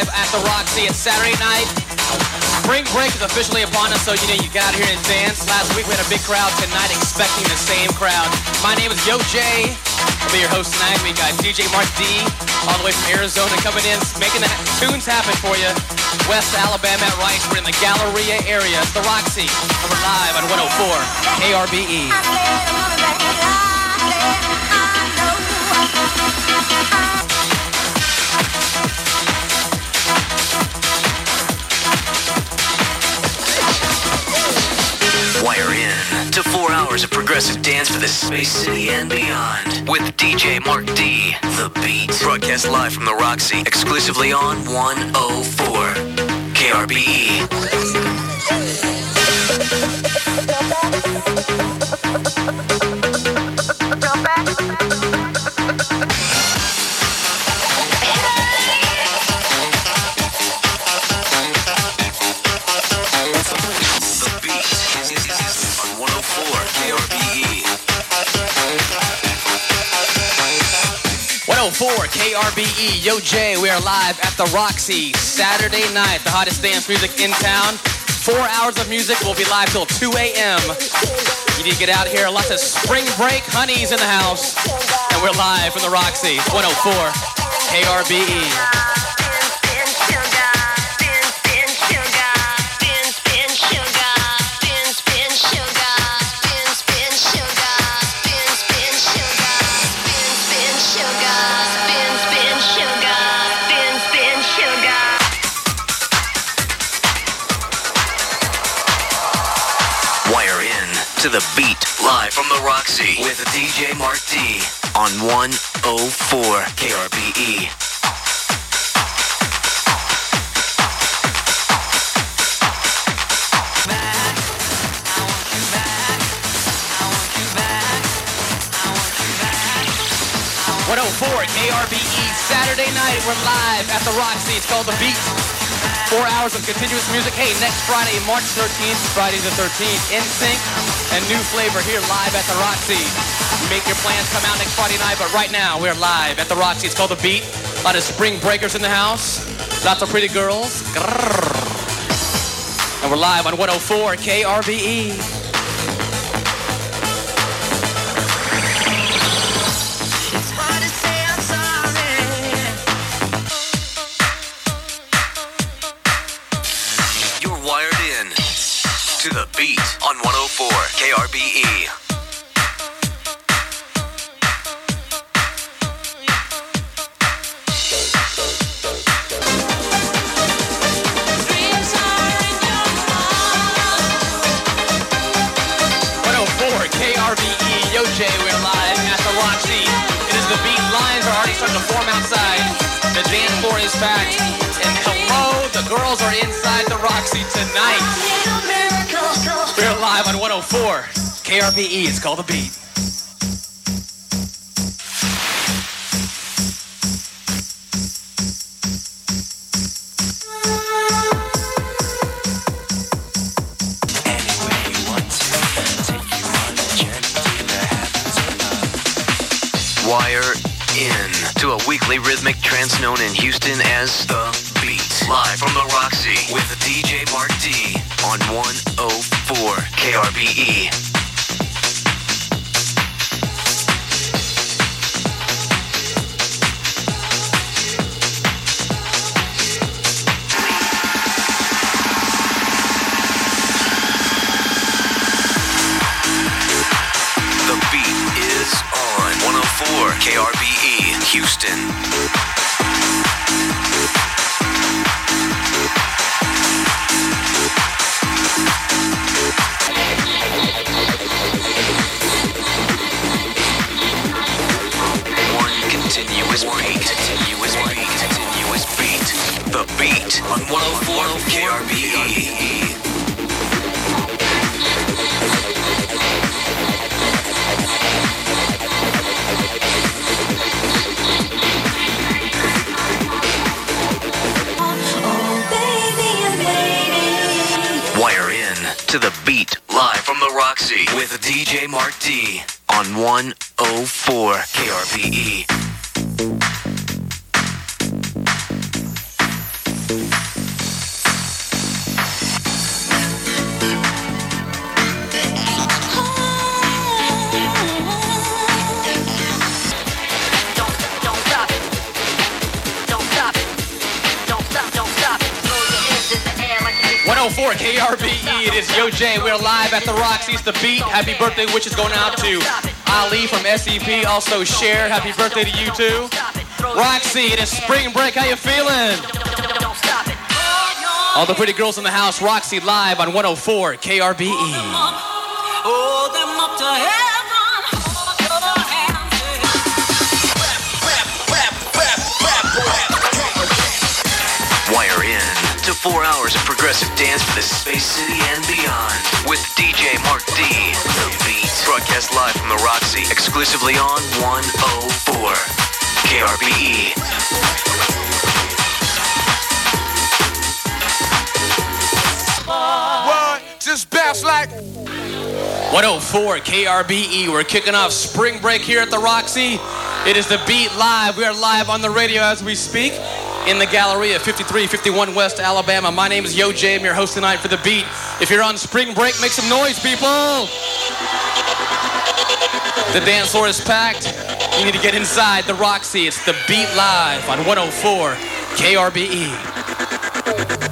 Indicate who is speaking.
Speaker 1: live at the Roxy. It's Saturday night. Spring break is officially upon us, so you get out here and dance. Last week we had a big crowd. Tonight expecting the same crowd. My name is Yo J. I'll be your host tonight. We got DJ Mark D, all the way from Arizona, coming in, making the tunes happen for you. West Alabama at Rice. We're in the Galleria area. It's the Roxy. And we're live on 104 KRBE.
Speaker 2: Wire in to 4 hours of progressive dance for the Space City and beyond with DJ Mark D, The Beat. Broadcast live from the Roxy, exclusively on 104 KRBE.
Speaker 1: KRBE, Yo J, we are live at the Roxy, Saturday night, the hottest dance music in town. 4 hours of music, we'll be live till 2 a.m. You need to get out here, lots of spring break honeys in the house. And we're live from the Roxy, 104 KRBE.
Speaker 2: To the Beat, live from the Roxy with DJ Mark D on 104 KRBE.
Speaker 1: KRBE, Saturday night, we're live at the Roxy. It's called The Beat. 4 hours of continuous music. Hey, next Friday, March 13th, Friday the 13th, NSYNC and New Flavor here live at the Roxy. Make your plans, come out next Friday night, but right now, we're live at the Roxy. It's called The Beat. A lot of spring breakers in the house. Lots of pretty girls. And we're live on 104 KRBE.
Speaker 2: To the Beat on 104 KRBE.
Speaker 1: KRBE, Yo J, we're live at the Roxy. It is The Beat. Lines are already starting to form outside. The dance floor is packed. And hello, the girls are inside the Roxy tonight. We're live on 104 KRBE. It's called The Beat.
Speaker 2: Wire in to a weekly rhythmic trance known in Houston as The Beat. Live from the Roxy with DJ Mark D on 104 KRBE. The Beat is on 104 KRBE, Houston. Continuous beat. The Beat on 104 KRBE. Wire in to The Beat live from the Roxy with DJ Mark D on 104 KRBE.
Speaker 1: KRBE, it is Yo J. We're live at the Roxy's The Beat. Happy birthday wishes going out to Ali from SEP. Also, Cher, happy birthday to you too. Roxy, it is spring break. How you feeling? All the pretty girls in the house. Roxy live on 104 KRBE.
Speaker 3: Hold them up to heaven. Hold your hands.
Speaker 2: Wire in to 4 hours of progressive dance for the Space City and beyond with DJ Mark D. The Beat. Broadcast live from the Roxy, exclusively on 104 KRBE.
Speaker 4: What? Just bounce like
Speaker 1: 104 KRBE. We're kicking off spring break here at the Roxy. It is The Beat live. We are live on the radio as we speak in the Galleria, 5351 West Alabama. My name is Yo J. I'm your host tonight for The Beat. If you're on spring break, make some noise, people. The dance floor is packed. You need to get inside the Roxy. It's The Beat live on 104 KRBE.